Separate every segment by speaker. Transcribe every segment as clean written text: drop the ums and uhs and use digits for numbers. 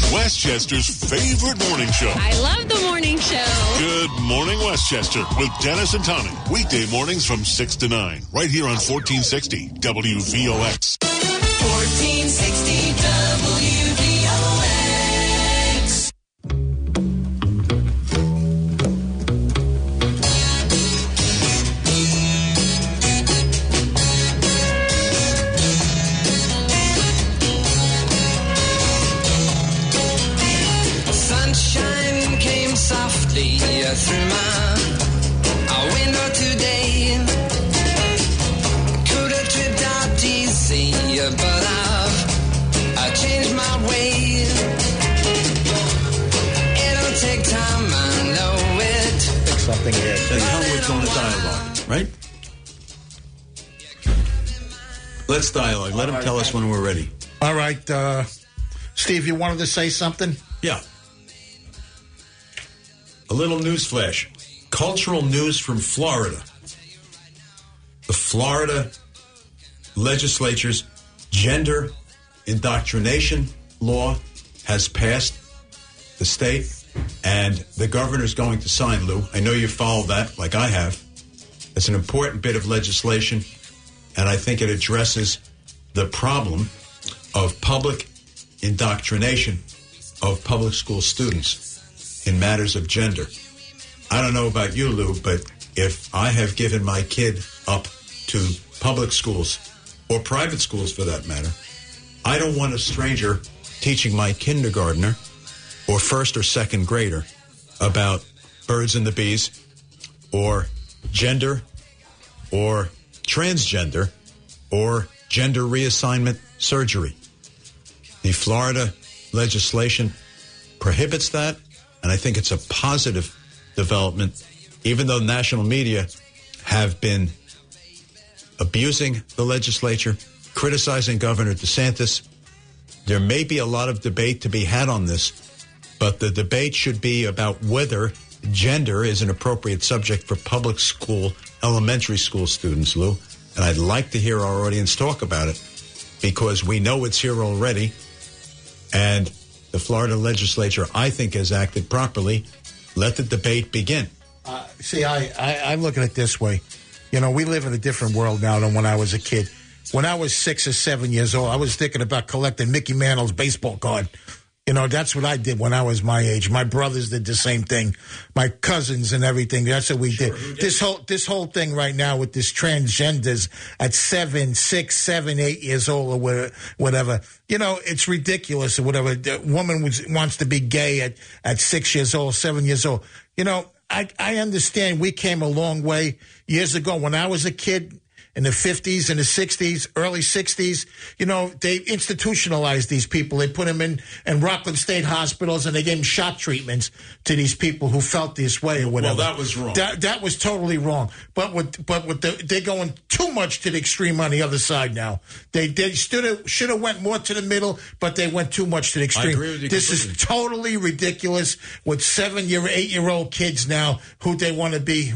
Speaker 1: Westchester's favorite morning show.
Speaker 2: I love the morning show.
Speaker 1: Good Morning Westchester with Dennis and Tommy. Weekday mornings from 6 to 9. Right here on 1460 WVOX.
Speaker 3: 1460 WVOX.
Speaker 4: Sunshine came softly through my window today. Could have tripped out easy, but I changed my way. It'll take time, I know it.
Speaker 5: Something here.
Speaker 6: That's how it's on a dialogue, right? Let's dialogue. Let him tell us when we're ready.
Speaker 5: All right, Steve, you wanted to say something?
Speaker 6: Yeah. A little news flash. Cultural news from Florida. The Florida legislature's gender indoctrination law has passed the state, and the governor's going to sign, Lou. I know you follow that like I have. It's an important bit of legislation, and I think it addresses the problem of public indoctrination of public school students in matters of gender. I don't know about you, Lou, but if I have given my kid up to public schools, or private schools for that matter, I don't want a stranger teaching my kindergartner or first or second grader about birds and the bees, or gender, or transgender, or gender reassignment surgery. The Florida legislation prohibits that, and I think it's a positive development, even though national media have been abusing the legislature, criticizing Governor DeSantis. There may be a lot of debate to be had on this, but the debate should be about whether gender is an appropriate subject for public school, elementary school students, Lou. And I'd like to hear our audience talk about it, because we know it's here already. And the Florida legislature, I think, has acted properly. Let the debate begin.
Speaker 5: See, I look at it this way. You know, we live in a different world now than when I was a kid. When I was 6 or 7 years old, I was thinking about collecting Mickey Mantle's baseball card. You know, that's what I did when I was my age. My brothers did the same thing. My cousins and everything. That's what we did. This whole thing right now with this transgenders at 7, 6, 7, 8 years old or whatever. You know, it's ridiculous or whatever. The woman wants to be gay at 6 years old, 7 years old. You know, I understand we came a long way years ago. When I was a kid in the 50s and the 60s, early 60s, you know, they institutionalized these people. They put them in Rockland State hospitals, and they gave them shot treatments to these people who felt this way or whatever.
Speaker 6: Well, that was wrong.
Speaker 5: That was totally wrong. They're going too much to the extreme on the other side now. They should have went more to the middle, but they went too much to the extreme.
Speaker 6: I agree with you
Speaker 5: This
Speaker 6: completely.
Speaker 5: is totally ridiculous with 8-year-old kids now who they want to be.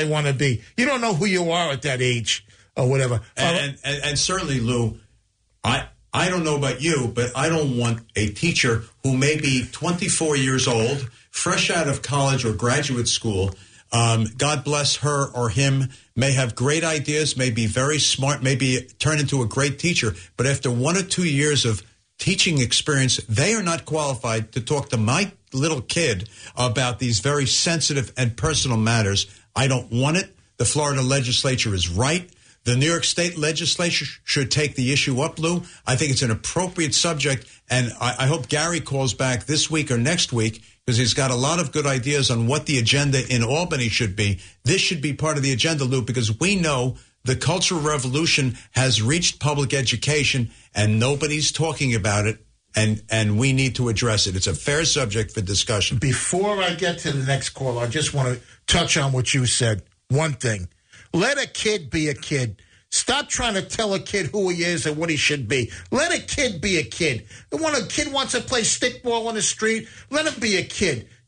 Speaker 5: You don't know who you are at that age. Or whatever.
Speaker 6: And certainly, Lou, I don't know about you, but I don't want a teacher who may be 24 years old, fresh out of college or graduate school. God bless her or him, may have great ideas, may be very smart, maybe turn into a great teacher. But after 1 or 2 years of teaching experience, they are not qualified to talk to my little kid about these very sensitive and personal matters. I don't want it. The Florida legislature is right. The New York State legislature should take the issue up, Lou. I think it's an appropriate subject, and I hope Gary calls back this week or next week, because he's got a lot of good ideas on what the agenda in Albany should be. This should be part of the agenda, Lou, because we know the Cultural Revolution has reached public education, and nobody's talking about it, and we need to address it. It's a fair subject for discussion.
Speaker 5: Before I get to the next call, I just want to touch on what you said. One thing. Let a kid be a kid. Stop trying to tell a kid who he is and what he should be. Let a kid be a kid. When a kid wants to play stickball on the street, let him be a kid.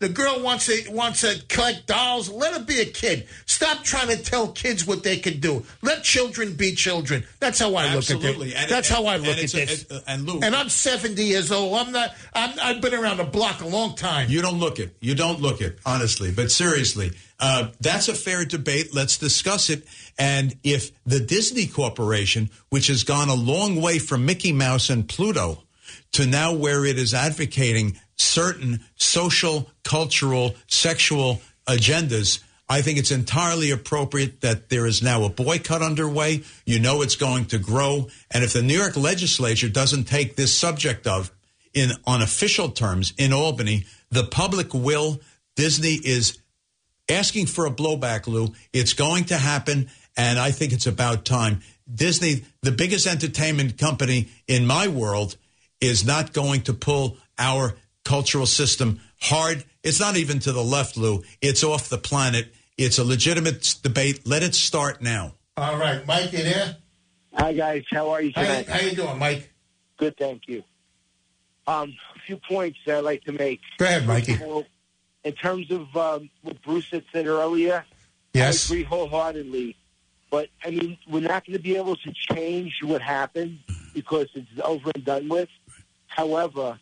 Speaker 5: The girl wants to collect dolls. Let her be a kid. Stop trying to tell kids what they can do. Let children be children. That's how I look at it. That's how I look at this.
Speaker 6: And Lou,
Speaker 5: and I'm 70 years old. I've been around the block a long time.
Speaker 6: You don't look it. You don't look it, honestly. But seriously, that's a fair debate. Let's discuss it. And if the Disney Corporation, which has gone a long way from Mickey Mouse and Pluto to now where it is advocating certain social, cultural, sexual agendas, I think it's entirely appropriate that there is now a boycott underway. You know it's going to grow. And if the New York legislature doesn't take this subject on official terms in Albany, the public will. Disney is asking for a blowback, Lou. It's going to happen, and I think it's about time. Disney, the biggest entertainment company in my world, is not going to pull our cultural system hard. It's not even to the left, Lou. It's off the planet. It's a legitimate debate. Let it start now.
Speaker 5: All right. Mike, you there?
Speaker 2: Hi, guys. How are you tonight?
Speaker 5: How you doing, Mike?
Speaker 2: Good, thank you. A few points that I'd like to make.
Speaker 5: Go ahead, Mikey.
Speaker 2: In terms of what Bruce had said earlier,
Speaker 5: yes,
Speaker 2: I agree wholeheartedly. But, I mean, we're not going to be able to change what happened because it's over and done with. However,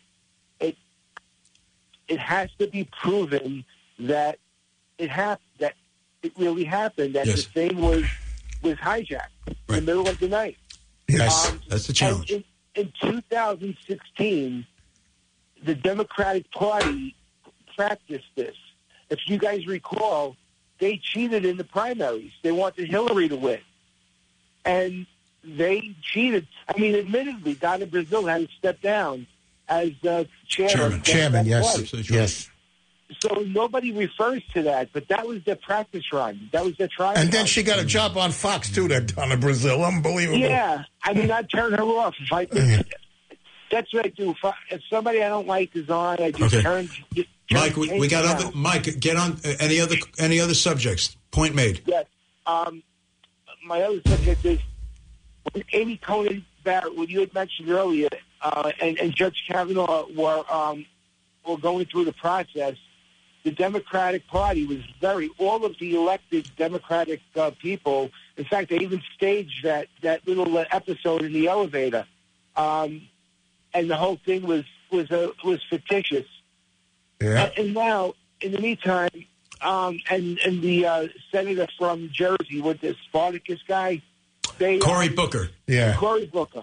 Speaker 2: it has to be proven that it really happened, that
Speaker 6: yes,
Speaker 2: the thing was hijacked in the middle of the night.
Speaker 5: Yes,
Speaker 6: that's the challenge.
Speaker 2: In 2016, the Democratic Party practiced this. If you guys recall, they cheated in the primaries. They wanted Hillary to win. And they cheated. I mean, admittedly, Donna Brazile had to step down as chairman.
Speaker 5: Chairman, yes.
Speaker 6: Absolutely.
Speaker 5: Yes.
Speaker 2: So nobody refers to that, but that was their practice run. That was their trial.
Speaker 5: And then she got a job on Fox, too, that Donna Brazile. Unbelievable.
Speaker 2: Yeah. I mean, I'd turn her off. If I could. That's what I do. If somebody I don't like is on, I just turn
Speaker 6: Mike, we got other. Mike, get on any other subjects. Point made.
Speaker 2: Yes. My other subject is when Amy Coney Barrett, what you had mentioned earlier, and Judge Kavanaugh were going through the process. The Democratic Party was all of the elected Democratic people. In fact, they even staged that little episode in the elevator, and the whole thing was fictitious.
Speaker 5: Yeah.
Speaker 2: And now, in the meantime, and the senator from Jersey with the Spartacus guy,
Speaker 6: Cory Booker.
Speaker 5: Yeah.
Speaker 2: Cory Booker.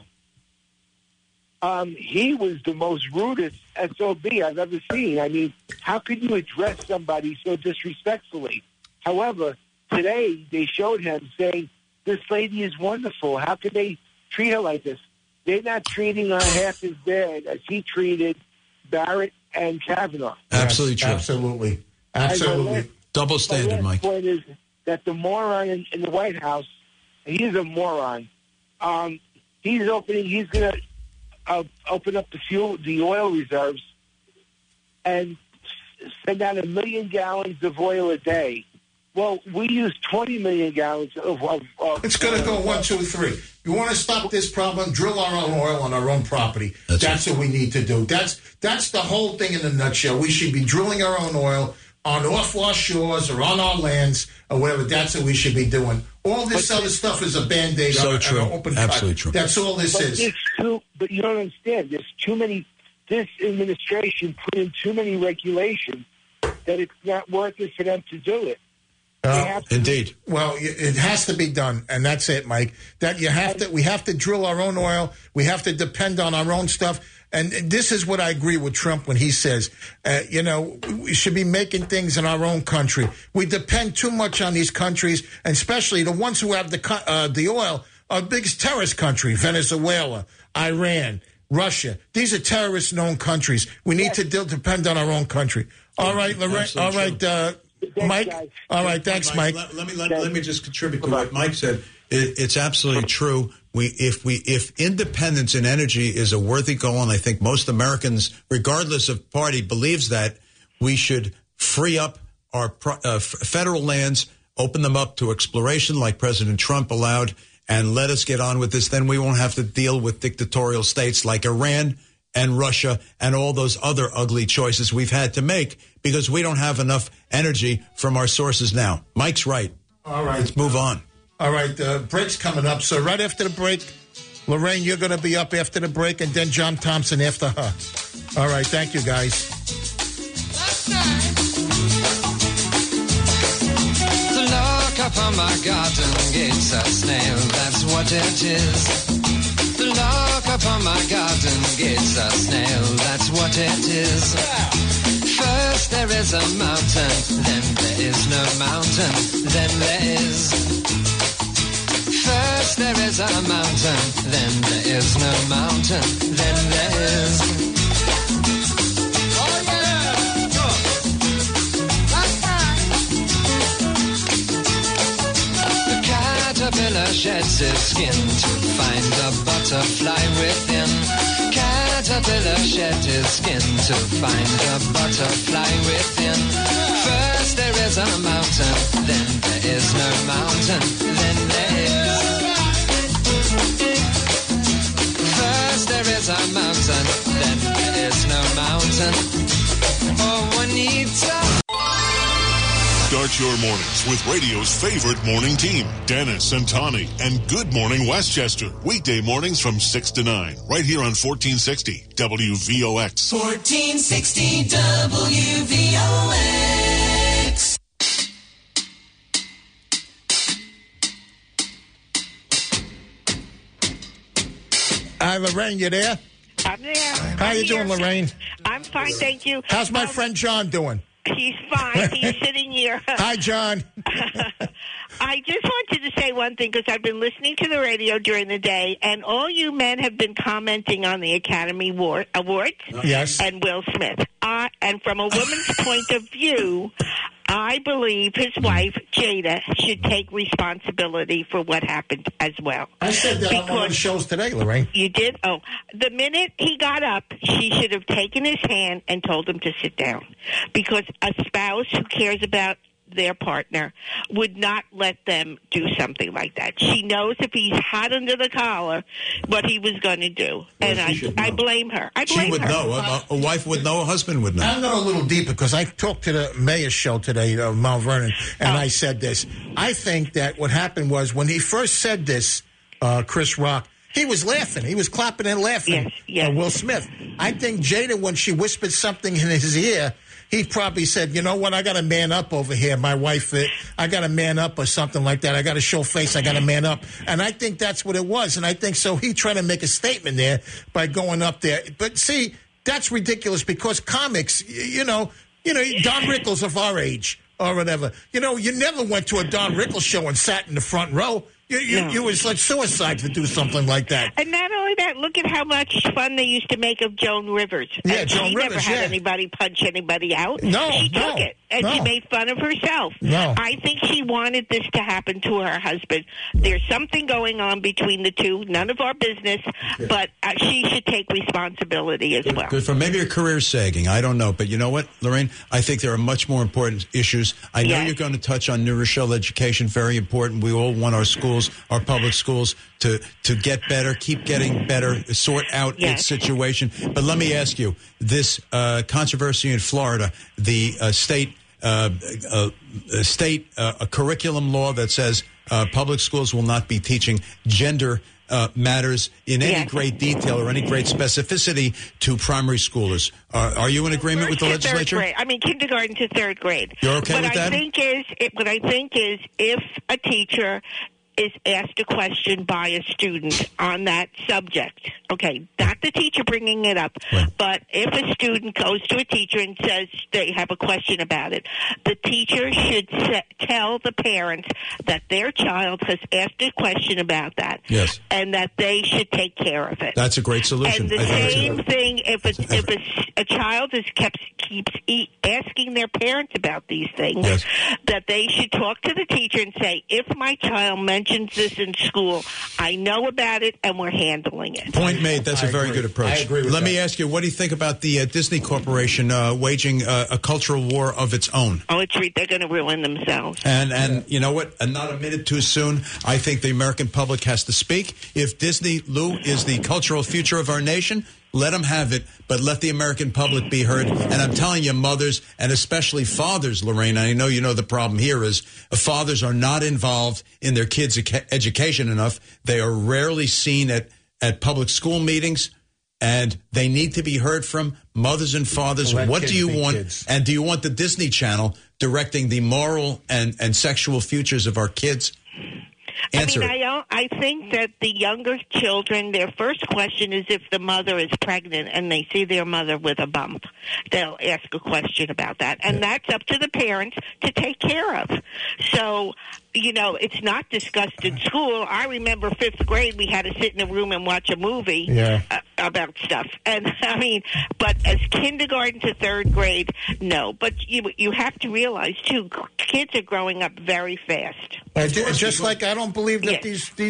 Speaker 2: He was the most rudest SOB I've ever seen. I mean, how could you address somebody so disrespectfully? However, today they showed him saying, this lady is wonderful. How could they treat her like this? They're not treating her half as bad as he treated Barrett and Kavanaugh.
Speaker 6: Absolutely true.
Speaker 5: Absolutely. Absolutely.
Speaker 6: Double standard, Mike.
Speaker 2: The point is that the moron in the White House, and he's a moron, he's going to open up the oil reserves and send out 1 million gallons of oil a day. Well, we use 20 million gallons of
Speaker 5: it's going to go 1, 2, 3. You want to stop this problem? Drill our own oil on our own property. That's what we need to do. That's the whole thing in a nutshell. We should be drilling our own oil on off our shores or on our lands or whatever. That's what we should be doing. All this other stuff is a Band-Aid on an open cut.
Speaker 6: Absolutely true.
Speaker 5: That's all this is.
Speaker 2: But you don't understand. There's too many. This administration put in too many regulations that it's not worth it for them to do it.
Speaker 6: Indeed.
Speaker 5: Well, it has to be done, and that's it, Mike. We have to drill our own oil. We have to depend on our own stuff. And this is what I agree with Trump when he says, we should be making things in our own country. We depend too much on these countries, and especially the ones who have the oil are the biggest terrorist country, Venezuela, Iran, Russia. These are terrorist-known countries. We need to depend on our own country. All right, Lorraine. All right, Mike. All right, thanks, Mike.
Speaker 6: Let me just contribute to what Mike said. It's absolutely true. If independence in energy is a worthy goal, and I think most Americans, regardless of party, believes that, we should free up our federal lands, open them up to exploration like President Trump allowed, and let us get on with this. Then we won't have to deal with dictatorial states like Iran and Russia and all those other ugly choices we've had to make because we don't have enough energy from our sources now. Mike's right.
Speaker 5: All right.
Speaker 6: Let's move on.
Speaker 5: All right, the break's coming up. So right after the break, Lorraine, you're going to be up after the break, and then John Thompson after her. All right, thank you, guys.
Speaker 4: The lock upon my garden gate's a snail, that's what it is. The lock upon my garden gate's a snail, that's what it is. First there is a mountain, then there is no mountain, then there is. First there is a mountain, then there is no mountain, then there is. Oh yeah! The caterpillar sheds its skin to find a butterfly within. Caterpillar sheds its skin to find a butterfly within. First there is a mountain, then there is no mountain, then there is. First there is a mountain, then there is no mountain. Oh, Juanita.
Speaker 1: Start your mornings with radio's favorite morning team, Dennis and Tawny, and Good Morning Westchester. Weekday mornings from 6 to 9, right here on 1460 WVOX.
Speaker 3: 1460 WVOX.
Speaker 5: Hi, Lorraine, you there?
Speaker 7: I'm there.
Speaker 5: How you doing, Lorraine?
Speaker 7: I'm fine, thank you.
Speaker 5: How's my friend John doing?
Speaker 7: He's fine. He's sitting here.
Speaker 5: Hi, John.
Speaker 7: I just wanted to say one thing because I've been listening to the radio during the day, and all you men have been commenting on the Academy Awards
Speaker 5: Yes.
Speaker 7: and Will Smith. And from a woman's point of view, I believe his wife, Jada, should take responsibility for what happened as well.
Speaker 5: I said that on one of the shows today, Lorraine.
Speaker 7: You did? Oh, the minute he got up, she should have taken his hand and told him to sit down. Because a spouse who cares about their partner would not let them do something like that. She knows if he's hot under the collar what he was going to do. And I blame her.
Speaker 6: She would know. A wife would know. A husband would know.
Speaker 5: I'm going a little deeper because I talked to the mayor's show today, Mount Vernon, and I said this. I think that what happened was when he first said this, Chris Rock, he was laughing. He was clapping and laughing.
Speaker 7: Yes.
Speaker 5: Will Smith. I think Jada, when she whispered something in his ear, he probably said, you know what, I got to man up over here. My wife, I got to man up or something like that. I got to show face. I got to man up. And I think that's what it was. And I think so he tried to make a statement there by going up there. But see, that's ridiculous because comics, you know, Don Rickles of our age or whatever. You know, you never went to a Don Rickles show and sat in the front row. You was like suicide to do something like that.
Speaker 7: And not only that, look at how much fun they used to make of Joan Rivers.
Speaker 5: Yeah,
Speaker 7: and
Speaker 5: Joan
Speaker 7: she
Speaker 5: Rivers,
Speaker 7: never had
Speaker 5: yeah.
Speaker 7: anybody punch anybody out.
Speaker 5: No,
Speaker 7: she took it, and she made fun of herself.
Speaker 5: No.
Speaker 7: I think she wanted this to happen to her husband. There's something going on between the two. None of our business, but she should take responsibility as well.
Speaker 6: Good for maybe her career's sagging. I don't know. But you know what, Lorraine? I think there are much more important issues. I know you're going to touch on New Rochelle education. Very important. We all want our schools, our public schools, to get better, keep getting better, sort out its situation. But let me ask you, this controversy in Florida, the state curriculum law that says public schools will not be teaching gender matters in any great detail or any great specificity to primary schoolers. Are you in agreement with the legislature?
Speaker 7: Third grade. I mean, kindergarten to third grade.
Speaker 6: You're okay with that?
Speaker 7: What I think is if a teacher is asked a question by a student on that subject, okay, not the teacher bringing it up, but if a student goes to a teacher and says they have a question about it, the teacher should tell the parents that their child has asked a question about that, and that they should take care of it.
Speaker 6: That's a great solution.
Speaker 7: And the same thing if a child keeps asking their parents about these things, that they should talk to the teacher and say, if my child mentions this in school, I know about it and we're handling it.
Speaker 6: Point made. That's a very good approach.
Speaker 5: I agree with
Speaker 6: Let me ask you, what do you think about the Disney Corporation waging a cultural war of its own?
Speaker 7: Oh, they're going to ruin themselves.
Speaker 6: And you know what? And not a minute too soon. I think the American public has to speak. If Disney, Lou, is the cultural future of our nation, Let them have it, but let the American public be heard. And I'm telling you, mothers, and especially fathers, Lorraine, I know you know the problem here is fathers are not involved in their kids' education enough. They are rarely seen at public school meetings, and they need to be heard from. Mothers and fathers, what do you want? Kids. And do you want the Disney Channel directing the moral and sexual futures of our kids? Answer
Speaker 7: I think that the younger children, their first question is if the mother is pregnant and they see their mother with a bump. They'll ask a question about that. And that's up to the parents to take care of. So, it's not discussed in school. I remember 5th grade, we had to sit in a room and watch a movie about stuff. And, but as kindergarten to 3rd grade, no. But you have to realize, too, kids are growing up very fast.
Speaker 5: Just like I don't believe that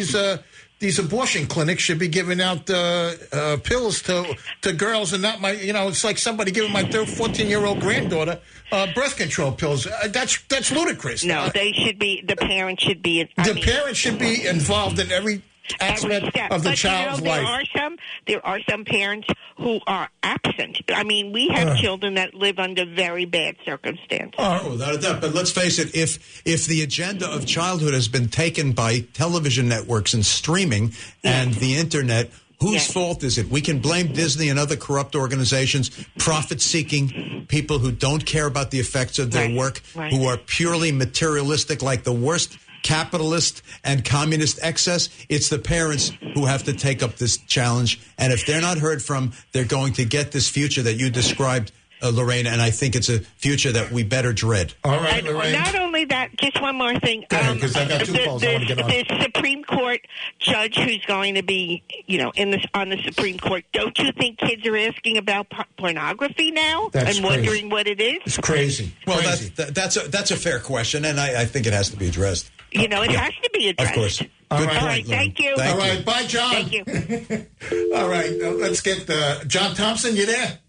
Speaker 5: these abortion clinics should be giving out pills to girls and not my, it's like somebody giving my 14-year-old granddaughter birth control pills. That's ludicrous.
Speaker 7: No, the parents should be.
Speaker 5: Parents should be involved in every aspect of the child's life.
Speaker 7: There are some parents who are absent. We have children that live under very bad circumstances.
Speaker 6: Oh, without a doubt. But let's face it, if the agenda of childhood has been taken by television networks and streaming and the Internet, whose fault is it? We can blame Disney and other corrupt organizations, profit-seeking people who don't care about the effects of their work, who are purely materialistic, like the worst capitalist and communist excess. It's the parents who have to take up this challenge. And if they're not heard from, they're going to get this future that you described, Lorraine, and I think it's a future that we better dread.
Speaker 5: All right, Lorraine.
Speaker 7: Not only that, just one more thing.
Speaker 5: Because I got 2 calls I want to get on.
Speaker 7: The Supreme Court judge who's going to be, on the Supreme Court, don't you think kids are asking about pornography now and wondering what it is?
Speaker 5: It's crazy.
Speaker 6: Well, that's a fair question, and I think it has to be addressed.
Speaker 7: It has to be addressed.
Speaker 6: Of course.
Speaker 5: All
Speaker 7: right, thank you.
Speaker 5: All right, bye, John.
Speaker 7: Thank you.
Speaker 5: All right, let's get John Thompson. You there?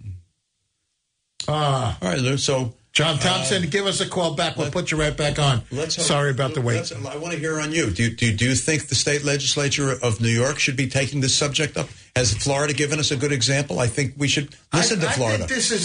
Speaker 6: All right, Lou. So,
Speaker 5: John Thompson, give us a call back. We'll put you right back on. Sorry about the wait.
Speaker 6: I want to hear on you. Do you think the state legislature of New York should be taking this subject up? Has Florida given us a good example? I think we should listen to Florida.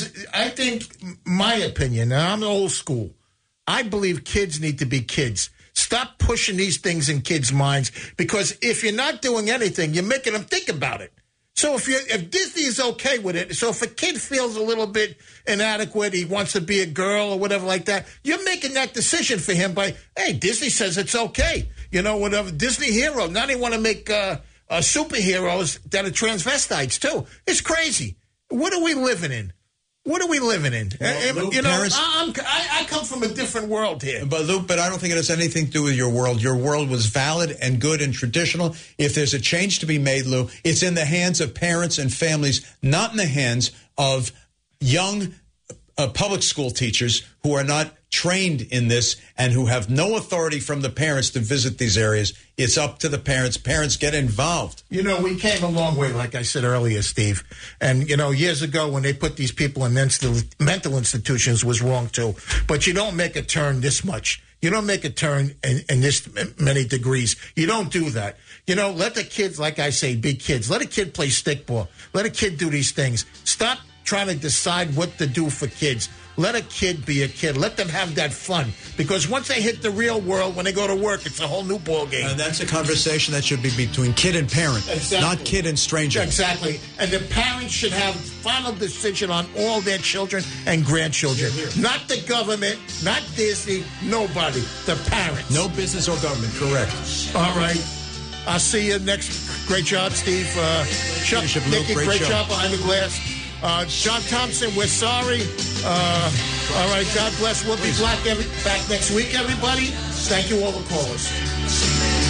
Speaker 5: I think my opinion, and I'm old school, I believe kids need to be kids. Stop pushing these things in kids' minds, because if you're not doing anything, you're making them think about it. So if Disney is okay with it, so if a kid feels a little bit inadequate, he wants to be a girl or whatever like that, you're making that decision for him by, hey, Disney says it's okay. Whatever. Disney hero. Now they want to make superheroes that are transvestites, too. It's crazy. What are we living in? What are we living in?
Speaker 6: Well,
Speaker 5: parents, I come from a different world here.
Speaker 6: But Luke, I don't think it has anything to do with your world. Your world was valid and good and traditional. If there's a change to be made, Lou, it's in the hands of parents and families, not in the hands of young public school teachers who are not trained in this and who have no authority from the parents to visit these areas. It's up to the parents. Parents, get involved.
Speaker 5: We came a long way, like I said earlier, Steve. And, years ago when they put these people in mental institutions was wrong, too. But you don't make a turn this much. You don't make a turn in this many degrees. You don't do that. Let the kids, like I say, be kids. Let a kid play stickball. Let a kid do these things. Stop trying to decide what to do for kids. Let a kid be a kid. Let them have that fun. Because once they hit the real world, when they go to work, it's a whole new ballgame.
Speaker 6: And that's a conversation that should be between kid and parent, not kid and stranger.
Speaker 5: Exactly. And the parents should have final decision on all their children and grandchildren. Not the government, not Disney, nobody. The parents.
Speaker 6: No business or government, correct.
Speaker 5: All right. I'll see you next. Great job, Steve. Chuck, Nicky, great job behind the glass. John Thompson, we're sorry. All right, God bless. We'll be back next week, everybody. Thank you all for callers.